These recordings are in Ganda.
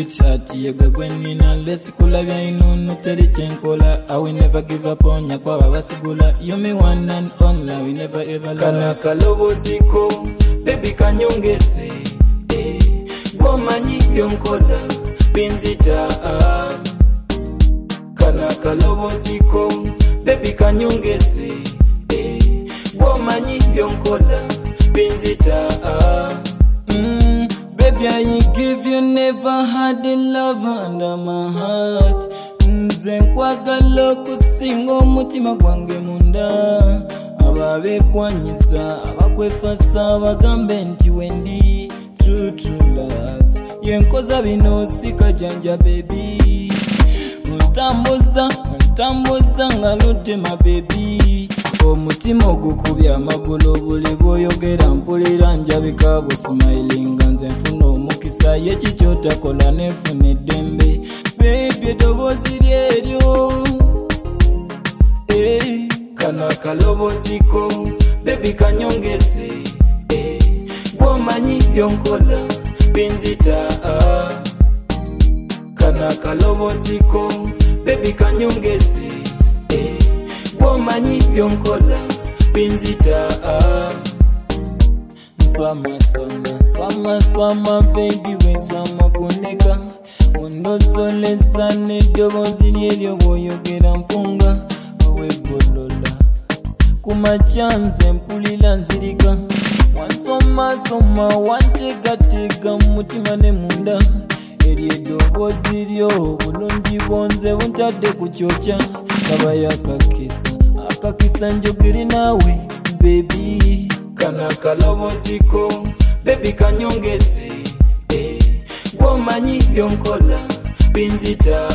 sweetheart, yegwe gwenina lesikulabya inunu teri chenkola. I will never give up on ya kwa basigula. You me one and only, we never ever love. Kana kaloboziko, baby kanyongese, gomanyi byonkola, binzita. Kana kaloboziko, baby kanyongese, gomanyi byonkola, binzita. Baby, I give you never had a love under my heart. Nze nkwagala kusinga omutima gwange munda. Ababekwanyisa abakwefasa bagambe nti wendi true love. Yenkoza bino sikajanja baby. Ntambuza ngaludde my baby. Omutima ogukubya amagulu buli bw'oyogera mpulira njabika busmiling. Nze nfuna omukisa yekikyotakola nenfuna eddembe. Baby eddoboozi lyeryo. Kana kaloboziko, baby kanyongese, gomanyi byonkola, binzita. Kana kaloboziko, baby kanyongese, gomanyi byonkola, binzita. Swama baby wenswama kuneka. Ondozoleza n'eddoboozi lyeryo bw'oyogera mpunga. Wegolola kumachanze mpulira nzirika. Wansoma wantegatega mutima ne munda. Eryo eddoboozi lyo bulungi bwonze buntadde ku kyokya. Sabayo akakisa njogere naawe baby. Kana kaloboziko, baby kanyongese, gomanyi byonkola, binzita.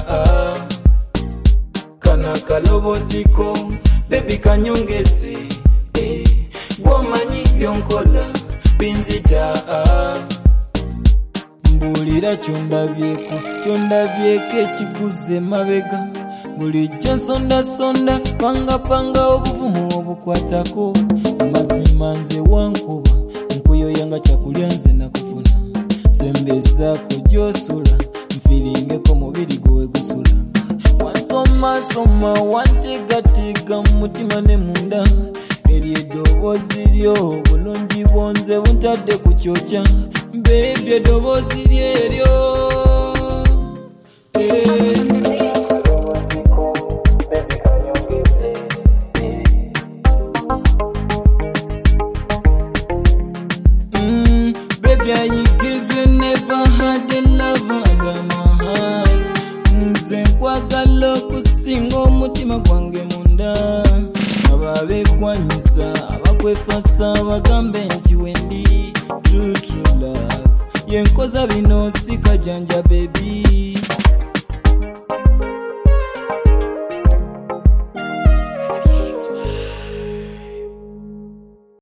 Kana kaloboziko, baby kanyongese, gomanyi byonkola, binzita. Mbulira kyondabyeko ekikuze mabega. Bulijjo nsonda panga obuvumu obukwatako. Amazima nze wankuba nkuyo yanga kyakulya nze nakufuna. Sembezaako gy'osula nfiringeko mubiri gwe gusula. Wansoma wantegatega mutima ne munda. Eryo eddoboozi lyo bulungi bwonze buntadde ku kyokya. Baby eddoboozi lyeryo. Baby, I give you never had a love under my heart. Nze nkwagala kusinga omutima gwange munda. Ababekwanyisa abakwefasa bagambe nti wendi true love. Yenkoza bino sikajanja baby.